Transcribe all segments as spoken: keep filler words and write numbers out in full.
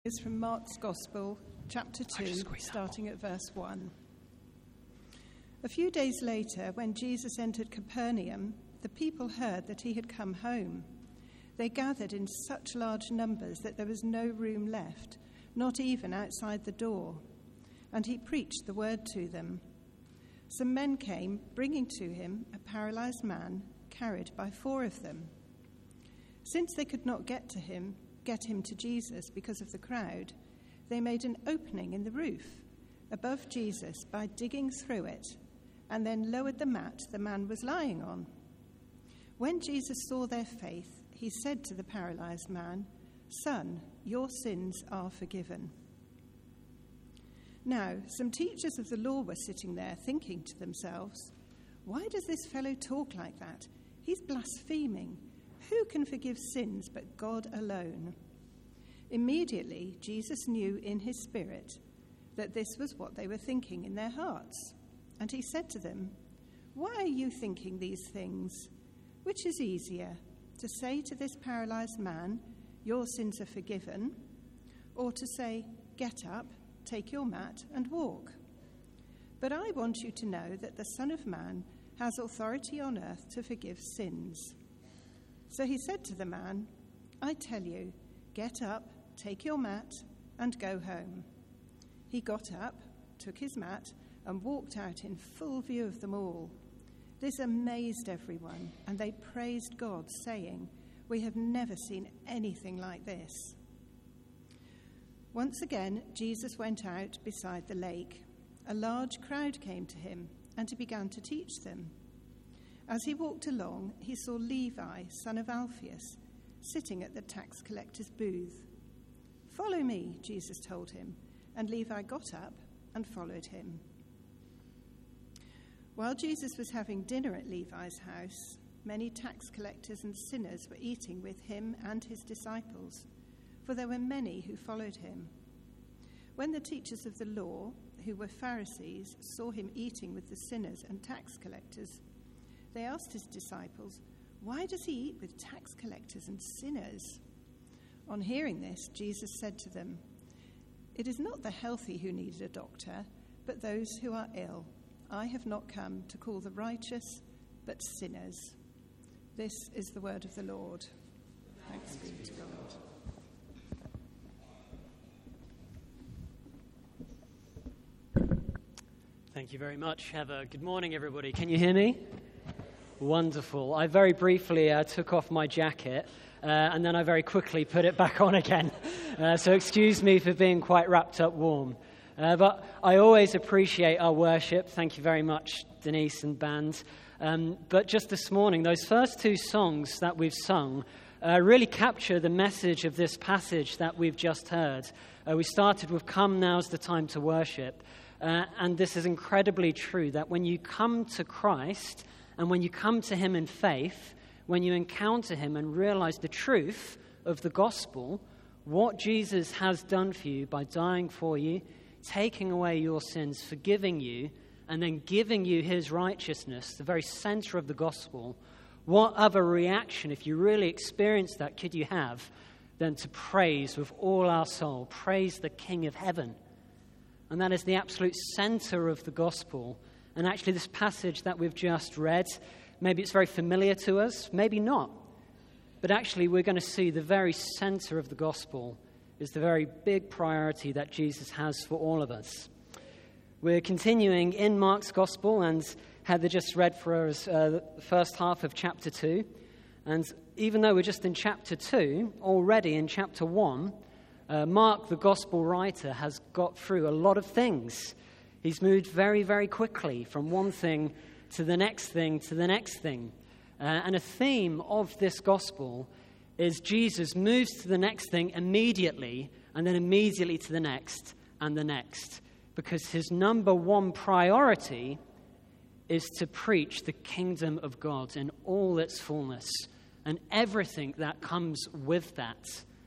Is from Mark's Gospel, chapter two, starting at verse one. A few days later, when Jesus entered Capernaum, the people heard that he had come home. They gathered in such large numbers that there was no room left, not even outside the door. And he preached the word to them. Some men came, bringing to him a paralyzed man, carried by four of them. Since they could not get to him, get him to Jesus because of the crowd, they made an opening in the roof above Jesus by digging through it, and then lowered the mat the man was lying on. When Jesus saw their faith, he said to the paralyzed man, "Son, your sins are forgiven." Now, some teachers of the law were sitting there thinking to themselves, "Why does this fellow talk like that? He's blaspheming. Who can forgive sins but God alone?" Immediately, Jesus knew in his spirit that this was what they were thinking in their hearts. And he said to them, "Why are you thinking these things? Which is easier, to say to this paralyzed man, 'Your sins are forgiven,' or to say, 'Get up, take your mat and walk'? But I want you to know that the Son of Man has authority on earth to forgive sins." So he said to the man, "I tell you, get up, take your mat, and go home." He got up, took his mat, and walked out in full view of them all. This amazed everyone, and they praised God, saying, "We have never seen anything like this." Once again, Jesus went out beside the lake. A large crowd came to him, and he began to teach them. As he walked along, he saw Levi, son of Alphaeus, sitting at the tax collector's booth. "Follow me," Jesus told him, and Levi got up and followed him. While Jesus was having dinner at Levi's house, many tax collectors and sinners were eating with him and his disciples, for there were many who followed him. When the teachers of the law, who were Pharisees, saw him eating with the sinners and tax collectors, they asked his disciples, "Why does he eat with tax collectors and sinners?" On hearing this, Jesus said to them, "It is not the healthy who need a doctor, but those who are ill. I have not come to call the righteous, but sinners." This is the word of the Lord. Thanks be to God. Thank you very much, Heather. Good morning, everybody. Can you hear me? Wonderful. I very briefly uh, took off my jacket, uh, and then I very quickly put it back on again. Uh, so excuse me for being quite wrapped up warm. Uh, but I always appreciate our worship. Thank you very much, Denise and band. Um, but just this morning, those first two songs that we've sung uh, really capture the message of this passage that we've just heard. Uh, we started with "Come, now's the time to worship." Uh, and this is incredibly true, that when you come to Christ, and when you come to him in faith, when you encounter him and realize the truth of the gospel, what Jesus has done for you by dying for you, taking away your sins, forgiving you, and then giving you his righteousness, the very center of the gospel, what other reaction, if you really experience that, could you have than to praise with all our soul, praise the King of heaven? And that is the absolute center of the gospel. And actually this passage that we've just read, maybe it's very familiar to us, maybe not. But actually we're going to see the very center of the gospel is the very big priority that Jesus has for all of us. We're continuing in Mark's gospel, and Heather just read for us uh, the first half of chapter two. And even though we're just in chapter two, already in chapter one, uh, Mark, the gospel writer, has got through a lot of things. He's moved very, very quickly from one thing to the next thing to the next thing. Uh, and a theme of this gospel is Jesus moves to the next thing immediately, and then immediately to the next and the next. Because his number one priority is to preach the kingdom of God in all its fullness and everything that comes with that.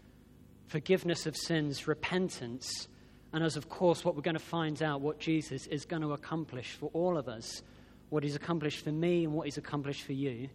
Forgiveness of sins, repentance, and as, of course, what we're going to find out, what Jesus is going to accomplish for all of us, what he's accomplished for me and what he's accomplished for you,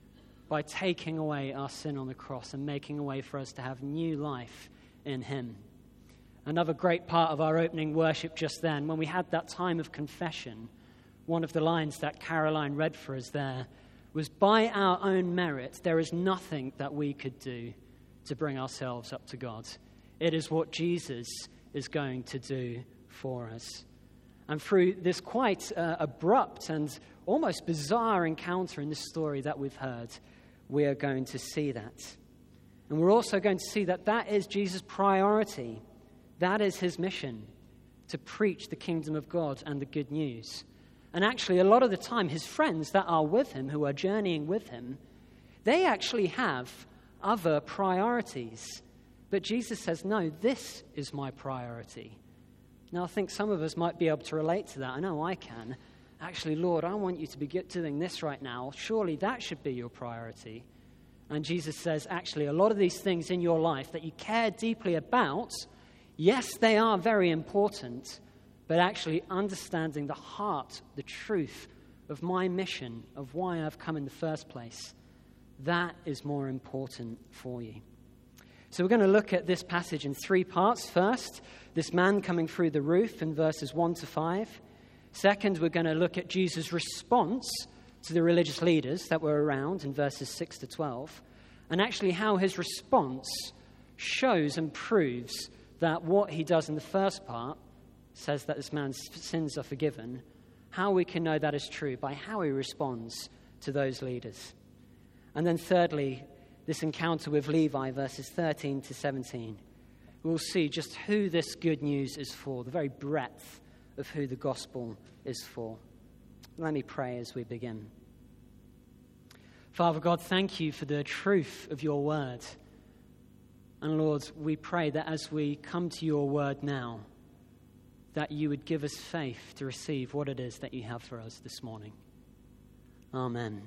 by taking away our sin on the cross and making a way for us to have new life in him. Another great part of our opening worship just then, when we had that time of confession, one of the lines that Caroline read for us there was, by our own merit, there is nothing that we could do to bring ourselves up to God. It is what Jesus is going to do for us. And through this quite uh, abrupt and almost bizarre encounter in this story that we've heard, we are going to see that. And we're also going to see that that is Jesus' priority. That is his mission, to preach the kingdom of God and the good news. And actually, a lot of the time, his friends that are with him, who are journeying with him, they actually have other priorities. But Jesus says, no, this is my priority. Now, I think some of us might be able to relate to that. I know I can. Actually, Lord, I want you to be doing this right now. Surely that should be your priority. And Jesus says, actually, a lot of these things in your life that you care deeply about, yes, they are very important, but actually understanding the heart, the truth of my mission, of why I've come in the first place, that is more important for you. So we're going to look at this passage in three parts. First, this man coming through the roof in verses one to five. Second, we're going to look at Jesus' response to the religious leaders that were around in verses six to twelve, and actually how his response shows and proves that what he does in the first part says that this man's sins are forgiven. How we can know that is true by how he responds to those leaders. And then thirdly, this encounter with Levi, verses thirteen to seventeen. We'll see just who this good news is for, the very breadth of who the gospel is for. Let me pray as we begin. Father God, thank you for the truth of your word. And Lord, we pray that as we come to your word now, that you would give us faith to receive what it is that you have for us this morning. Amen.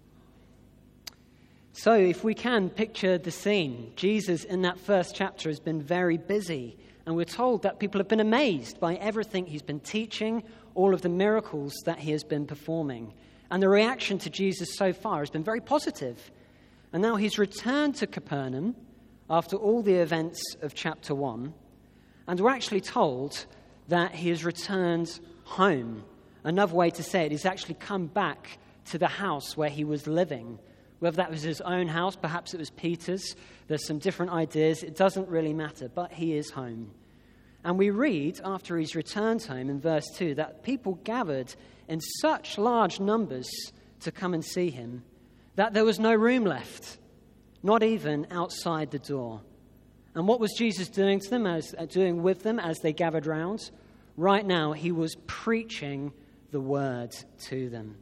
So if we can picture the scene, Jesus in that first chapter has been very busy, and we're told that people have been amazed by everything he's been teaching, all of the miracles that he has been performing. And the reaction to Jesus so far has been very positive. And now he's returned to Capernaum after all the events of chapter one, and we're actually told that he has returned home. Another way to say it, he's actually come back to the house where he was living. Whether that was his own house, perhaps it was Peter's. There's some different ideas. It doesn't really matter, but he is home. And we read, after he's returned home in verse two, that people gathered in such large numbers to come and see him that there was no room left, not even outside the door. And what was Jesus doing to them, as uh, doing with them as they gathered round? Right now, he was preaching the word to them.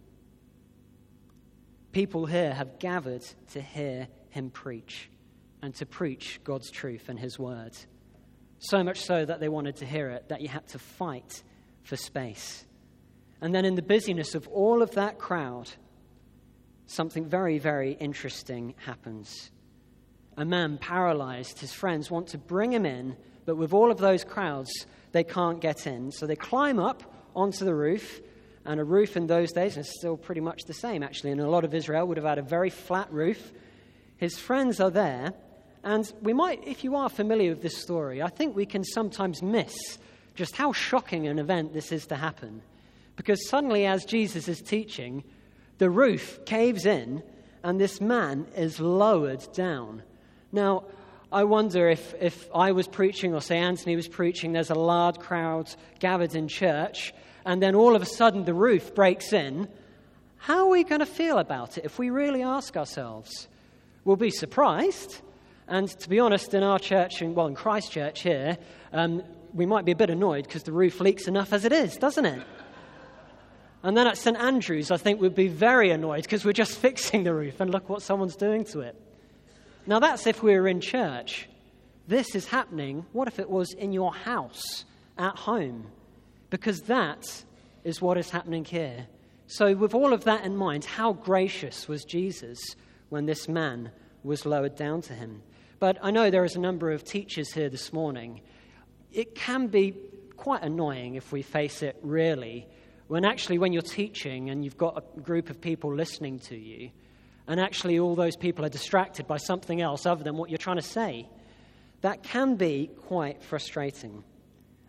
People here have gathered to hear him preach and to preach God's truth and his word. So much so that they wanted to hear it, that you had to fight for space. And then in the busyness of all of that crowd, something very, very interesting happens. A man paralyzed, his friends want to bring him in, but with all of those crowds, they can't get in. So they climb up onto the roof. And a roof in those days is still pretty much the same, actually. And a lot of Israel would have had a very flat roof. His friends are there. And we might, if you are familiar with this story, I think we can sometimes miss just how shocking an event this is to happen. Because suddenly, as Jesus is teaching, the roof caves in and this man is lowered down. Now, I wonder if, if I was preaching, or say Anthony was preaching, there's a large crowd gathered in church, and then all of a sudden the roof breaks in. How are we going to feel about it if we really ask ourselves? We'll be surprised. And to be honest, in our church, well, in Christchurch here, um, we might be a bit annoyed because the roof leaks enough as it is, doesn't it? And then at St Andrews, I think we'd be very annoyed because we're just fixing the roof and look what someone's doing to it. Now, that's if we were in church. This is happening, what if it was in your house, at home? Because that is what is happening here. So with all of that in mind, how gracious was Jesus when this man was lowered down to him? But I know there is a number of teachers here this morning. It can be quite annoying, if we face it really, when actually when you're teaching and you've got a group of people listening to you, and actually all those people are distracted by something else other than what you're trying to say. That can be quite frustrating.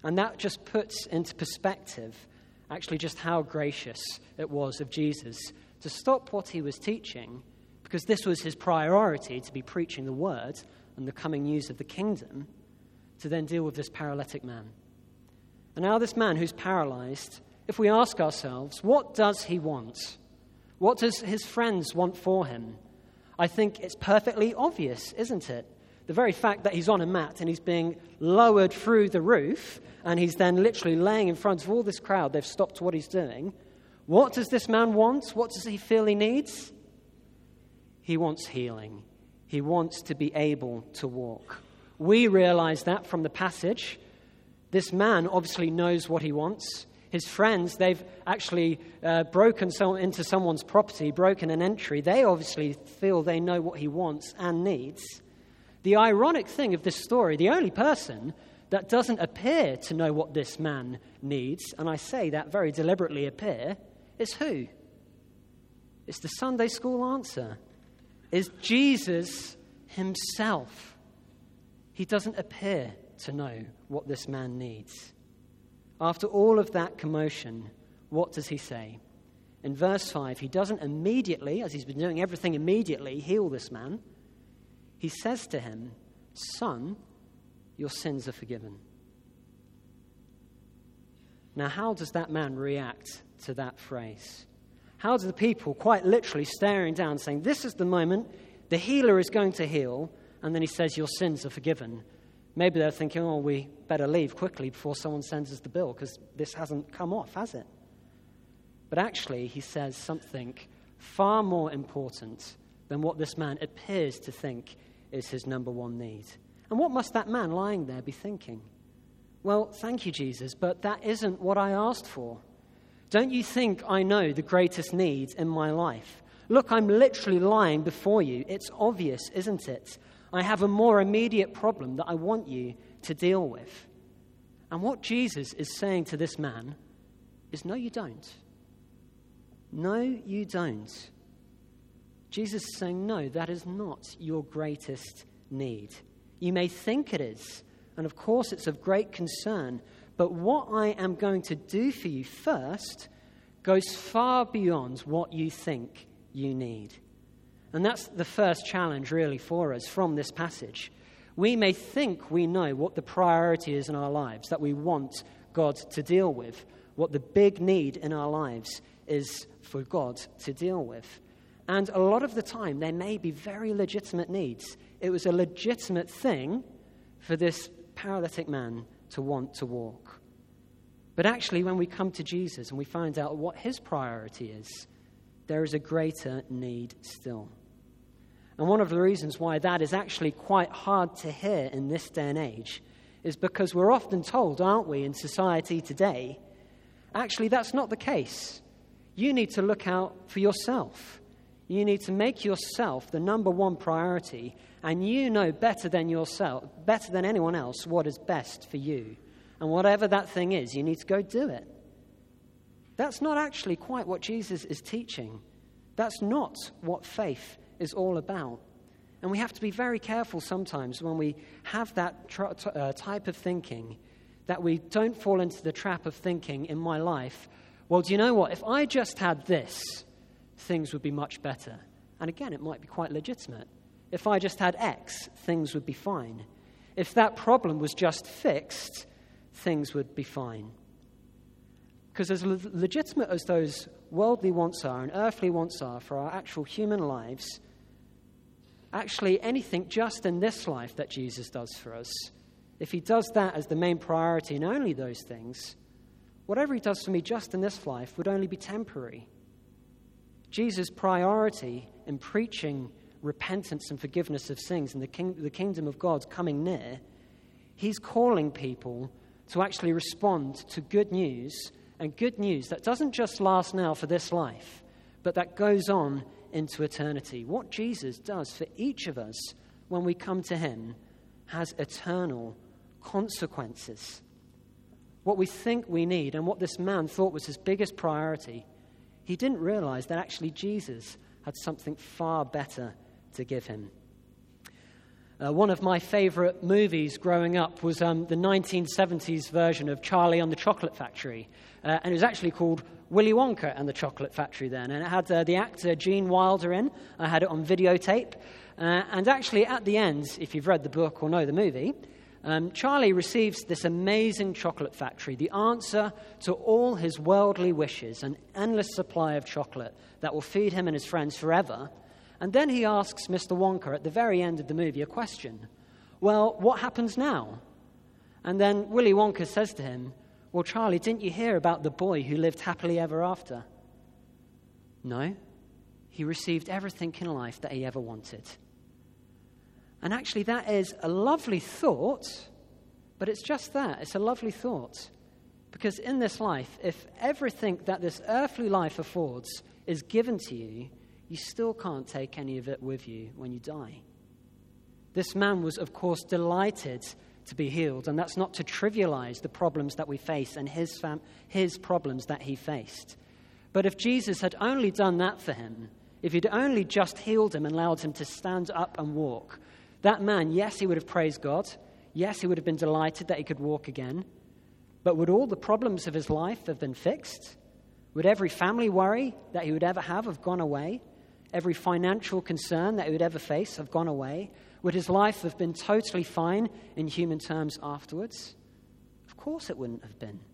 And that just puts into perspective actually just how gracious it was of Jesus to stop what he was teaching, because this was his priority, to be preaching the word and the coming news of the kingdom, to then deal with this paralytic man. And now this man who's paralyzed, if we ask ourselves, what does he want? What does his friends want for him? I think it's perfectly obvious, isn't it? The very fact that he's on a mat and he's being lowered through the roof and he's then literally laying in front of all this crowd, they've stopped what he's doing. What does this man want? What does he feel he needs? He wants healing. He wants to be able to walk. We realize that from the passage. This man obviously knows what he wants. His friends, they've actually uh, broken so into someone's property, broken an entry. They obviously feel they know what he wants and needs. The ironic thing of this story, the only person that doesn't appear to know what this man needs, and I say that very deliberately appear, is who? It's the Sunday school answer. Is Jesus himself. He doesn't appear to know what this man needs. After all of that commotion, what does he say? In verse five, he doesn't immediately, as he's been doing everything immediately, heal this man. He says to him, "Son, your sins are forgiven." Now, how does that man react to that phrase? How do the people, quite literally staring down, saying, this is the moment, the healer is going to heal, and then he says, your sins are forgiven. Maybe they're thinking, oh, we better leave quickly before someone sends us the bill, because this hasn't come off, has it? But actually, he says something far more important than what this man appears to think is his number one need. And what must that man lying there be thinking? Well, thank you, Jesus, but that isn't what I asked for. Don't you think I know the greatest needs in my life? Look, I'm literally lying before you. It's obvious, isn't it? I have a more immediate problem that I want you to deal with. And what Jesus is saying to this man is, no, you don't. No, you don't. Jesus is saying, no, that is not your greatest need. You may think it is, and of course it's of great concern, but what I am going to do for you first goes far beyond what you think you need. And that's the first challenge really for us from this passage. We may think we know what the priority is in our lives, that we want God to deal with, what the big need in our lives is for God to deal with. And a lot of the time, there may be very legitimate needs. It was a legitimate thing for this paralytic man to want to walk. But actually, when we come to Jesus and we find out what his priority is, there is a greater need still. And one of the reasons why that is actually quite hard to hear in this day and age is because we're often told, aren't we, in society today, actually that's not the case. You need to look out for yourself. You need to make yourself the number one priority, and you know better than yourself, better than anyone else, what is best for you. And whatever that thing is, you need to go do it. That's not actually quite what Jesus is teaching. That's not what faith is all about. And we have to be very careful sometimes when we have that tra- uh, type of thinking, that we don't fall into the trap of thinking in my life, well, do you know what? If I just had this, things would be much better. And again, it might be quite legitimate. If I just had X, things would be fine. If that problem was just fixed, things would be fine. Because as le- legitimate as those worldly wants are and earthly wants are for our actual human lives, actually anything just in this life that Jesus does for us, if he does that as the main priority and only those things, whatever he does for me just in this life would only be temporary. Jesus' priority in preaching repentance and forgiveness of sins and the, king- the kingdom of God coming near, he's calling people to actually respond to good news, and good news that doesn't just last now for this life, but that goes on into eternity. What Jesus does for each of us when we come to him has eternal consequences. What we think we need and what this man thought was his biggest priority, he didn't realize that actually Jesus had something far better to give him. Uh, one of my favorite movies growing up was um, the nineteen seventies version of Charlie and the Chocolate Factory. Uh, and it was actually called Willy Wonka and the Chocolate Factory then. And it had uh, the actor Gene Wilder in. I had it on videotape. Uh, and actually at the end, if you've read the book or know the movie, um, Charlie receives this amazing chocolate factory, the answer to all his worldly wishes, an endless supply of chocolate that will feed him and his friends forever. And then he asks Mister Wonka at the very end of the movie a question. Well, what happens now? And then Willy Wonka says to him, well, Charlie, didn't you hear about the boy who lived happily ever after? No, he received everything in life that he ever wanted. And actually that is a lovely thought, but it's just that. It's a lovely thought. Because in this life, if everything that this earthly life affords is given to you, you still can't take any of it with you when you die. This man was, of course, delighted to be healed, and that's not to trivialize the problems that we face and his fam- his problems that he faced. But if Jesus had only done that for him, if he'd only just healed him and allowed him to stand up and walk, that man, yes, he would have praised God. Yes, he would have been delighted that he could walk again. But would all the problems of his life have been fixed? Would every family worry that he would ever have have gone away? Every financial concern that he would ever face have gone away? Would his life have been totally fine in human terms afterwards? Of course it wouldn't have been.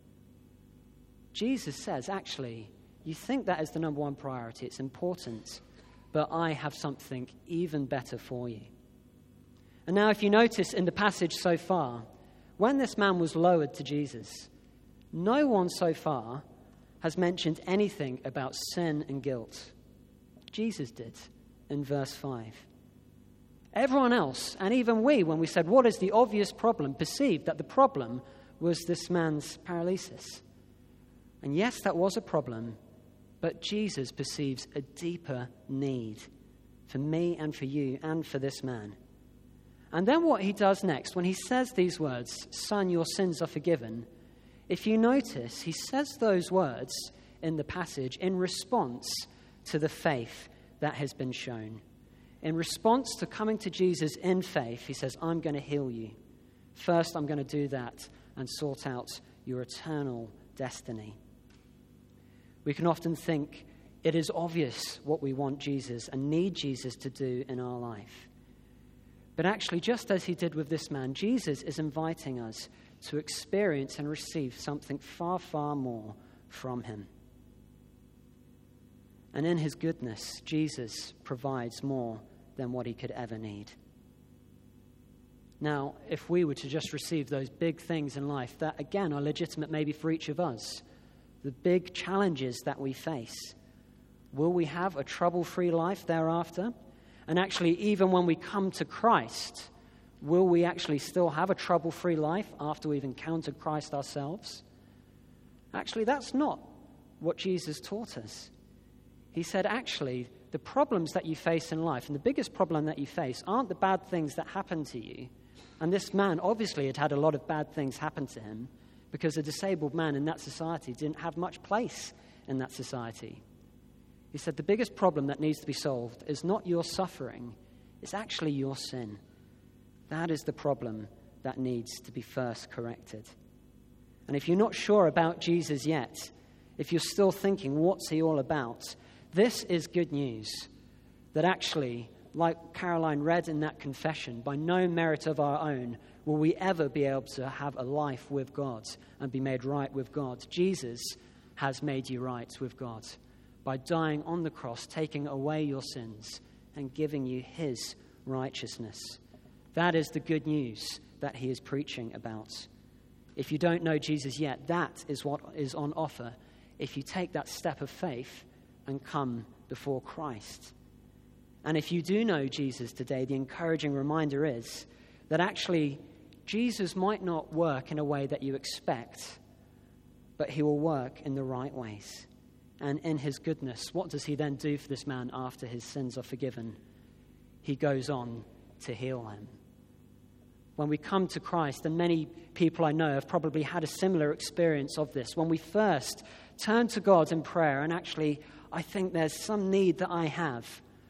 Jesus says, actually, you think that is the number one priority. It's important, but I have something even better for you. And now if you notice in the passage so far, when this man was lowered to Jesus, no one so far has mentioned anything about sin and guilt. Jesus did in verse five. Everyone else, and even we, when we said, what is the obvious problem, perceived that the problem was this man's paralysis. And yes, that was a problem, but Jesus perceives a deeper need for me and for you and for this man. And then what he does next, when he says these words, son, your sins are forgiven, if you notice, he says those words in the passage in response to the faith that has been shown. In response to coming to Jesus in faith, he says, I'm going to heal you. First, I'm going to do that and sort out your eternal destiny. We can often think it is obvious what we want Jesus and need Jesus to do in our life. But actually, just as he did with this man, Jesus is inviting us to experience and receive something far, far more from him. And in his goodness, Jesus provides more than what he could ever need. Now, if we were to just receive those big things in life that, again, are legitimate maybe for each of us, the big challenges that we face, will we have a trouble-free life thereafter? And actually, even when we come to Christ, will we actually still have a trouble-free life after we've encountered Christ ourselves? Actually, that's not what Jesus taught us. He said, actually, the problems that you face in life, and the biggest problem that you face, aren't the bad things that happen to you. And this man obviously had had a lot of bad things happen to him because a disabled man in that society didn't have much place in that society. He said, the biggest problem that needs to be solved is not your suffering, it's actually your sin. That is the problem that needs to be first corrected. And if you're not sure about Jesus yet, if you're still thinking, what's he all about? This is good news, that actually, like Caroline read in that confession, by no merit of our own will we ever be able to have a life with God and be made right with God. Jesus has made you right with God by dying on the cross, taking away your sins and giving you his righteousness. That is the good news that he is preaching about. If you don't know Jesus yet, that is what is on offer if you take that step of faith and come before Christ. And if you do know Jesus today, the encouraging reminder is that actually Jesus might not work in a way that you expect, but he will work in the right ways. And in his goodness, what does he then do for this man after his sins are forgiven? He goes on to heal him. When we come to Christ, and many people I know have probably had a similar experience of this, when we first turn to God in prayer, and actually I think there's some need that I have,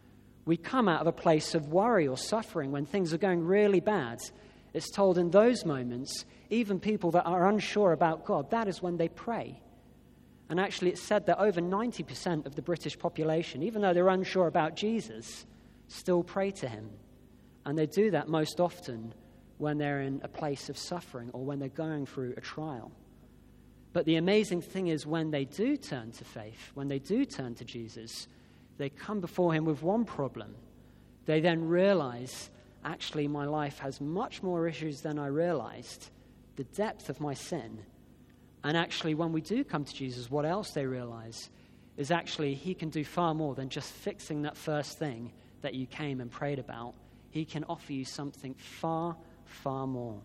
we come out of a place of worry or suffering when things are going really bad, it's told in those moments, even people that are unsure about God, that is when they pray. And actually it's said that over ninety percent of the British population, even though they're unsure about Jesus, still pray to him. And they do that most often when they're in a place of suffering or when they're going through a trial. But the amazing thing is when they do turn to faith, when they do turn to Jesus, they come before him with one problem. They then realize, actually, my life has much more issues than I realized, the depth of my sin. And actually, when we do come to Jesus, what else they realize is actually he can do far more than just fixing that first thing that you came and prayed about. He can offer you something far, far more.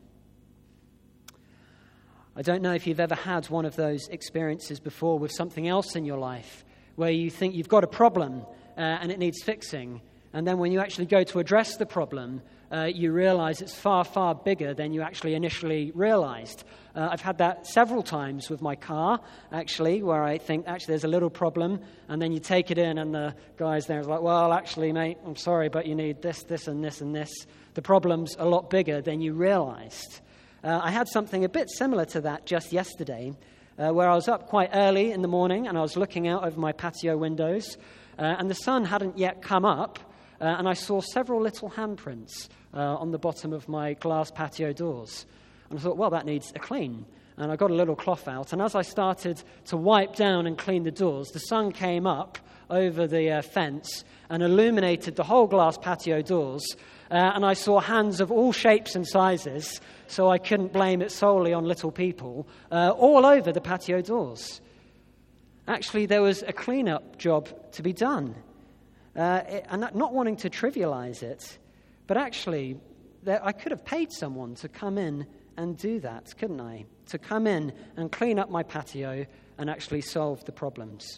I don't know if you've ever had one of those experiences before with something else in your life where you think you've got a problem uh, and it needs fixing. And then when you actually go to address the problem, uh, you realize it's far, far bigger than you actually initially realized. Uh, I've had that several times with my car, actually, where I think, actually, there's a little problem. And then you take it in and the guy's there is like, well, actually, mate, I'm sorry, but you need this, this, and this, and this. The problem's a lot bigger than you realized. Uh, I had something a bit similar to that just yesterday, uh, where I was up quite early in the morning and I was looking out over my patio windows, uh, and the sun hadn't yet come up, uh, and I saw several little handprints uh, on the bottom of my glass patio doors. And I thought, well, that needs a clean. And I got a little cloth out, and as I started to wipe down and clean the doors, the sun came up over the uh, fence and illuminated the whole glass patio doors. Uh, and I saw hands of all shapes and sizes, so I couldn't blame it solely on little people, uh, all over the patio doors. Actually, there was a clean-up job to be done. Uh, it, and not wanting to trivialize it, but actually, there, I could have paid someone to come in and do that, couldn't I? To come in and clean up my patio and actually solve the problems.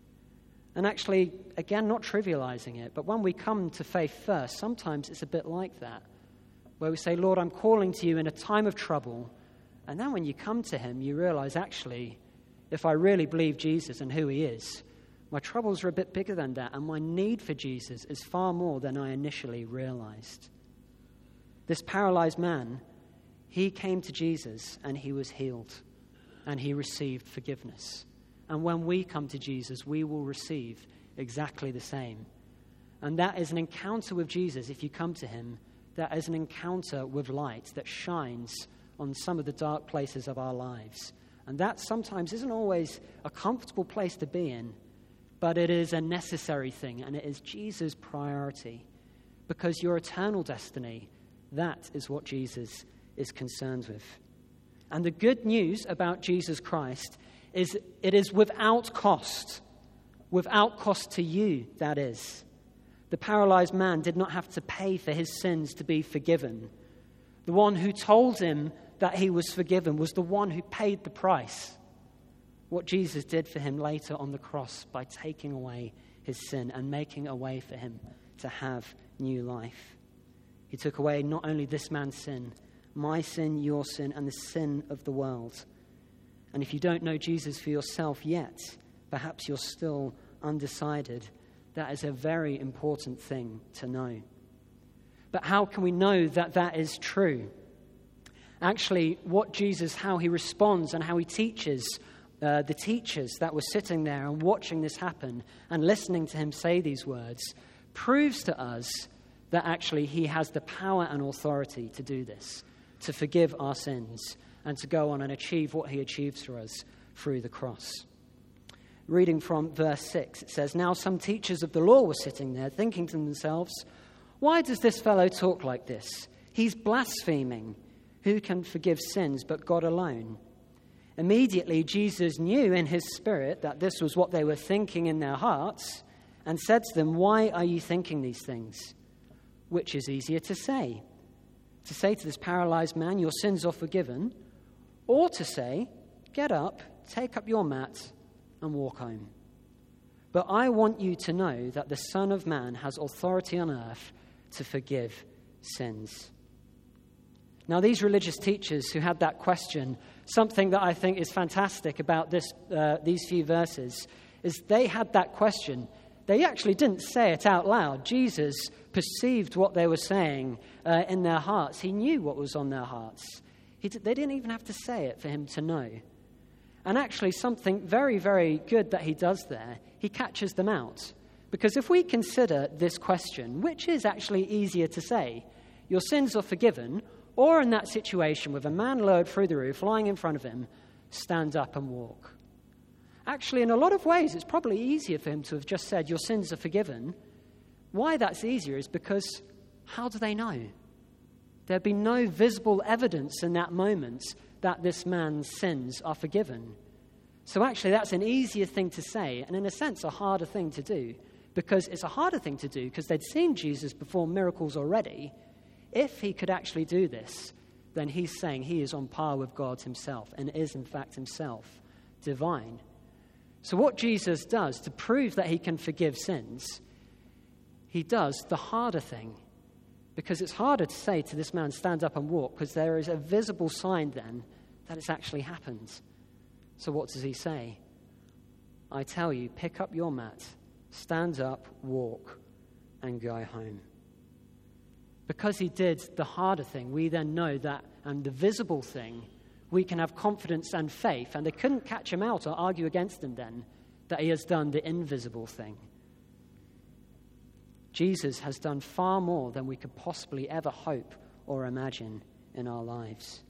And actually, again, not trivializing it, but when we come to faith first, sometimes it's a bit like that, where we say, Lord, I'm calling to you in a time of trouble. And then when you come to him, you realize, actually, if I really believe Jesus and who he is, my troubles are a bit bigger than that, and my need for Jesus is far more than I initially realized. This paralyzed man, he came to Jesus and he was healed, and he received forgiveness. And when we come to Jesus, we will receive exactly the same. And that is an encounter with Jesus. If you come to him, that is an encounter with light that shines on some of the dark places of our lives. And that sometimes isn't always a comfortable place to be in, but it is a necessary thing, and it is Jesus' priority. Because your eternal destiny, that is what Jesus is concerned with. And the good news about Jesus Christ is it is without cost. Without cost to you, that is. The paralyzed man did not have to pay for his sins to be forgiven. The one who told him that he was forgiven was the one who paid the price. What Jesus did for him later on the cross by taking away his sin and making a way for him to have new life. He took away not only this man's sin, my sin, your sin, and the sin of the world. And if you don't know Jesus for yourself yet, perhaps you're still undecided. That is a very important thing to know. But how can we know that that is true? Actually, what Jesus, how he responds and how he teaches uh, the teachers that were sitting there and watching this happen and listening to him say these words, proves to us that actually he has the power and authority to do this, to forgive our sins, and to go on and achieve what he achieves for us through the cross. Reading from verse six, it says, Now some teachers of the law were sitting there, thinking to themselves, Why does this fellow talk like this? He's blaspheming. Who can forgive sins but God alone? Immediately Jesus knew in his spirit that this was what they were thinking in their hearts, and said to them, Why are you thinking these things? Which is easier to say? To say to this paralyzed man, Your sins are forgiven, or to say, Get up, take up your mat, and walk home. But I want you to know that the Son of Man has authority on earth to forgive sins. Now, these religious teachers who had that question, something that I think is fantastic about this, uh, these few verses, is they had that question. They actually didn't say it out loud. Jesus perceived what they were saying uh, in their hearts. He knew what was on their hearts. He d- they didn't even have to say it for him to know. And actually, something very, very good that he does there, he catches them out. Because if we consider this question, which is actually easier to say, your sins are forgiven, or in that situation with a man lowered through the roof, lying in front of him, stand up and walk. Actually, in a lot of ways, it's probably easier for him to have just said, your sins are forgiven. Why that's easier is because how do they know? There'd be no visible evidence in that moment that this man's sins are forgiven. So actually, that's an easier thing to say, and in a sense, a harder thing to do. Because it's a harder thing to do because they'd seen Jesus perform miracles already. If he could actually do this, then he's saying he is on par with God himself and is, in fact, himself divine. So what Jesus does to prove that he can forgive sins, he does the harder thing. Because it's harder to say to this man, stand up and walk, because there is a visible sign then that it's actually happened. So what does he say? I tell you, pick up your mat, stand up, walk, and go home. Because he did the harder thing, we then know that, and the visible thing, we can have confidence and faith, and they couldn't catch him out or argue against him then, that he has done the invisible thing. Jesus has done far more than we could possibly ever hope or imagine in our lives.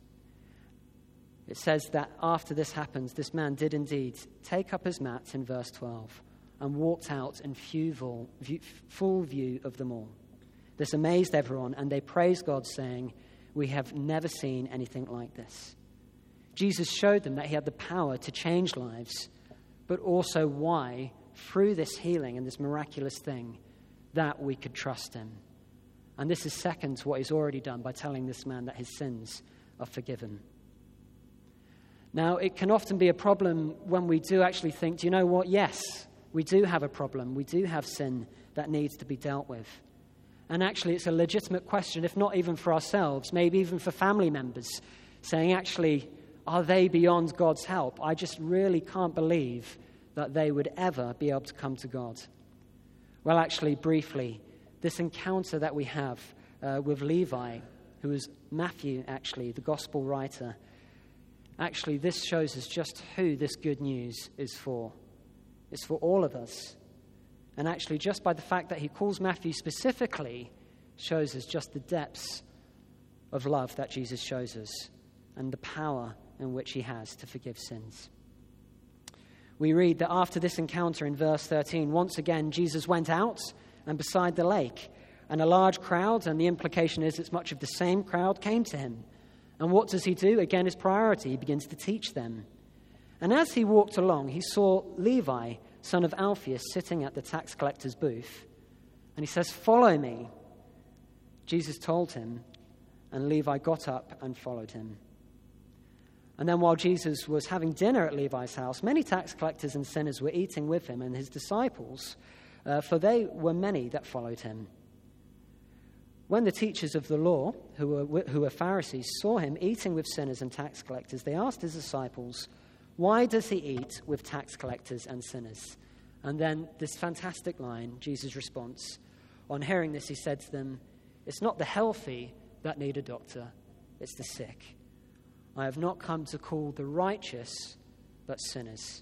It says that after this happens, this man did indeed take up his mat in verse twelve and walked out in full view, full view of them all. This amazed everyone, and they praised God, saying, we have never seen anything like this. Jesus showed them that he had the power to change lives, but also why, through this healing and this miraculous thing, that we could trust him. And this is second to what he's already done by telling this man that his sins are forgiven. Now, it can often be a problem when we do actually think, do you know what? Yes, we do have a problem. We do have sin that needs to be dealt with. And actually, it's a legitimate question, if not even for ourselves, maybe even for family members, saying, actually, are they beyond God's help? I just really can't believe that they would ever be able to come to God. Well, actually, briefly, this encounter that we have uh, with Levi, who is Matthew, actually, the gospel writer, actually, this shows us just who this good news is for. It's for all of us. And actually, just by the fact that he calls Matthew specifically, shows us just the depths of love that Jesus shows us and the power in which he has to forgive sins. We read that after this encounter in verse thirteen, once again, Jesus went out and beside the lake, and a large crowd, and the implication is it's much of the same crowd, came to him. And what does he do? Again, his priority, he begins to teach them. And as he walked along, he saw Levi, son of Alphaeus, sitting at the tax collector's booth. And he says, follow me. Jesus told him, and Levi got up and followed him. And then while Jesus was having dinner at Levi's house, many tax collectors and sinners were eating with him and his disciples, uh, for they were many that followed him. When the teachers of the law, who were, who were Pharisees, saw him eating with sinners and tax collectors, they asked his disciples, why does he eat with tax collectors and sinners? And then this fantastic line, Jesus' response. On hearing this, he said to them, it's not the healthy that need a doctor, it's the sick. I have not come to call the righteous, but sinners.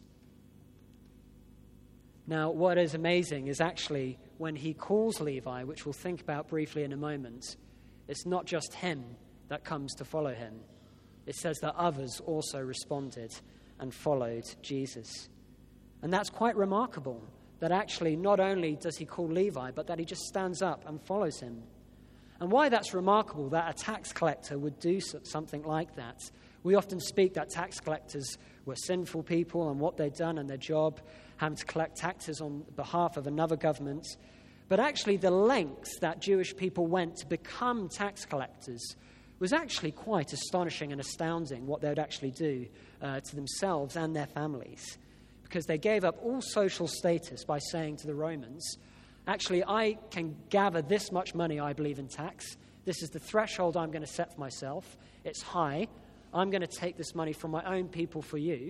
Now, what is amazing is actually when he calls Levi, which we'll think about briefly in a moment, it's not just him that comes to follow him. It says that others also responded and followed Jesus. And that's quite remarkable, that actually not only does he call Levi, but that he just stands up and follows him. And why that's remarkable, that a tax collector would do something like that. We often speak that tax collectors were sinful people and what they'd done and their job, having to collect taxes on behalf of another government. But actually the lengths that Jewish people went to become tax collectors was actually quite astonishing and astounding, what they would actually do uh, to themselves and their families. Because they gave up all social status by saying to the Romans, actually, I can gather this much money, I believe, in tax. This is the threshold I'm going to set for myself. It's high. I'm going to take this money from my own people for you.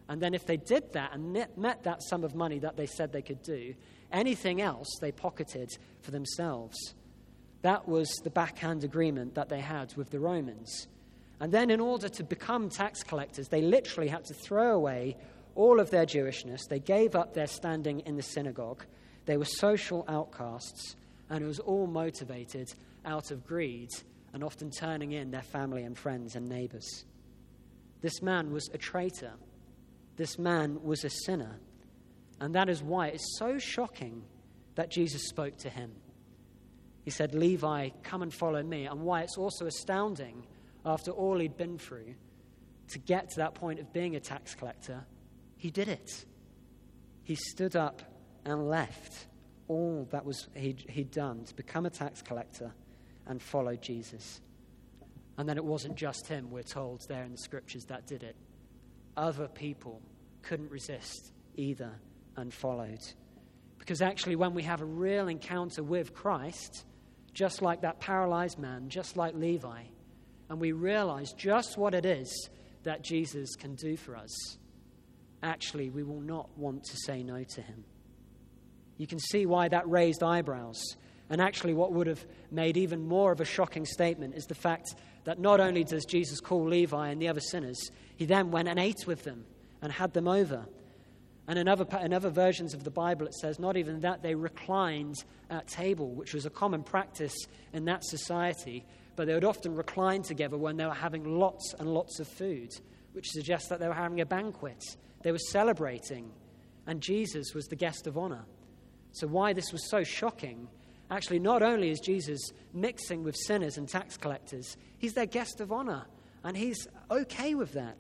And then if they did that and met that sum of money that they said they could do, anything else they pocketed for themselves. That was the backhand agreement that they had with the Romans. And then in order to become tax collectors, they literally had to throw away all of their Jewishness. They gave up their standing in the synagogue. They were social outcasts, and it was all motivated out of greed and often turning in their family and friends and neighbors. This man was a traitor. This man was a sinner. And that is why it's so shocking that Jesus spoke to him. He said, Levi, come and follow me. And why it's also astounding, after all he'd been through, to get to that point of being a tax collector, he did it. He stood up and left all that was he'd, he'd done to become a tax collector and follow Jesus. And then it wasn't just him, we're told there in the scriptures, that did it. Other people couldn't resist either and followed. Because actually when we have a real encounter with Christ, just like that paralyzed man, just like Levi, and we realize just what it is that Jesus can do for us, actually we will not want to say no to him. You can see why that raised eyebrows. And actually what would have made even more of a shocking statement is the fact that not only does Jesus call Levi and the other sinners, he then went and ate with them and had them over. And in other, in other versions of the Bible it says not even that, they reclined at table, which was a common practice in that society, but they would often recline together when they were having lots and lots of food, which suggests that they were having a banquet. They were celebrating, and Jesus was the guest of honor. So why this was so shocking, actually not only is Jesus mixing with sinners and tax collectors, he's their guest of honor, and he's okay with that.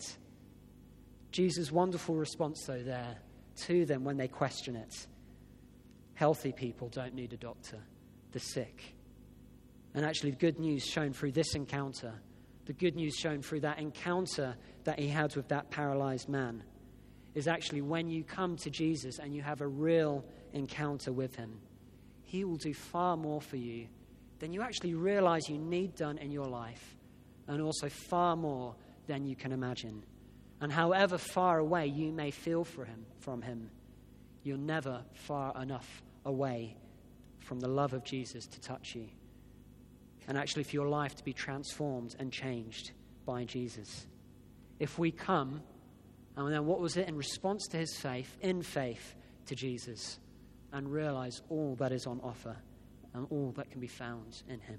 Jesus' wonderful response, though, there to them when they question it. Healthy people don't need a doctor, the sick. And actually the good news shown through this encounter, the good news shown through that encounter that he had with that paralyzed man, is actually when you come to Jesus and you have a real encounter with him, he will do far more for you than you actually realize you need done in your life, and also far more than you can imagine. And however far away you may feel for him, from him, you're never far enough away from the love of Jesus to touch you. And actually for your life to be transformed and changed by Jesus. If we come, and then what was it? In response to his faith, in faith to Jesus, and realize all that is on offer and all that can be found in him.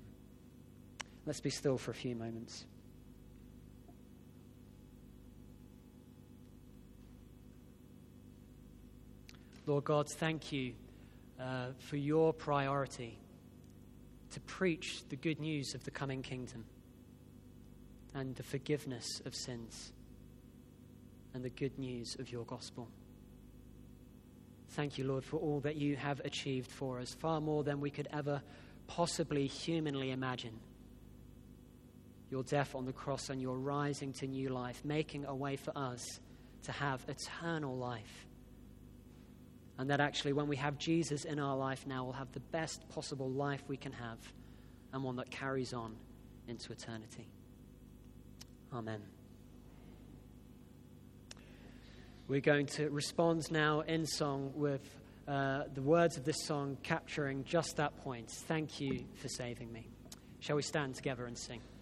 Let's be still for a few moments. Lord God, thank you uh, for your priority to preach the good news of the coming kingdom and the forgiveness of sins and the good news of your gospel. Thank you, Lord, for all that you have achieved for us, far more than we could ever possibly humanly imagine. Your death on the cross and your rising to new life, making a way for us to have eternal life. And that actually when we have Jesus in our life now, we'll have the best possible life we can have, and one that carries on into eternity. Amen. We're going to respond now in song with uh, the words of this song capturing just that point. Thank you for saving me. Shall we stand together and sing?